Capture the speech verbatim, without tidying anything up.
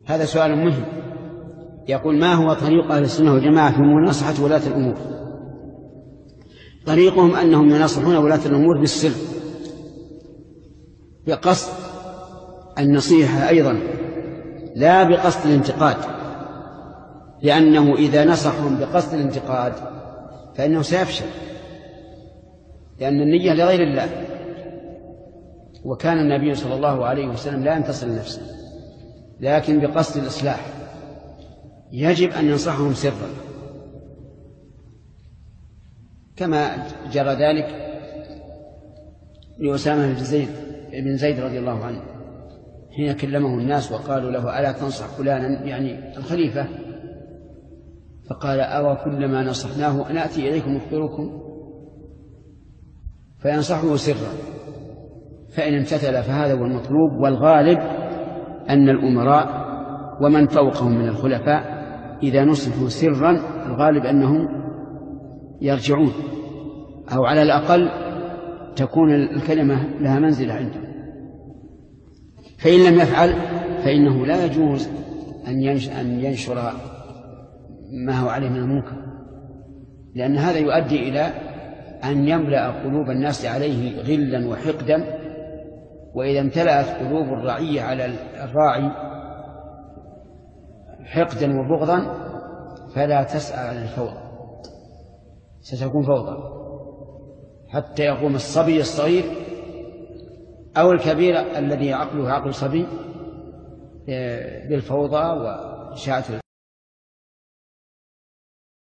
هذا سؤال مهم. يقول: ما هو طريق أهل السنة والجماعة في مناصحة ولاة الأمور؟ طريقهم أنهم يناصحون ولاة الأمور بالسر بقصد النصيحة أيضا، لا بقصد الانتقاد، لأنه إذا نصحهم بقصد الانتقاد فإنه سيفشل، لأن النية لغير الله. وكان النبي صلى الله عليه وسلم لا ينتصر لنفسه، لكن بقصد الإصلاح. يجب أن ينصحهم سرا، كما جرى ذلك لأسامة بن زيد بن زيد رضي الله عنه حين كلمه الناس وقالوا له: ألا تنصح فلانا، يعني الخليفة؟ فقال: أوى كلما نصحناه نأتي إليكم نخبركم؟ فينصحه سرا، فإن امتثل فهذا هو المطلوب. والغالب أن الأمراء ومن فوقهم من الخلفاء إذا نصحوا سرا الغالب أنهم يرجعون، أو على الأقل تكون الكلمة لها منزلة عندهم. فإن لم يفعل فإنه لا يجوز أن ينشر ما هو عليه من المنكر، لأن هذا يؤدي إلى أن يملأ قلوب الناس عليه غلا وحقدا. وإذا امتلأت قلوب الرعية على الراعي حقدا وبغضا فلا تسعى على الفوضى، ستكون فوضى حتى يقوم الصبي الصغير أو الكبير الذي عقله عقل صبي بالفوضى وإشاعة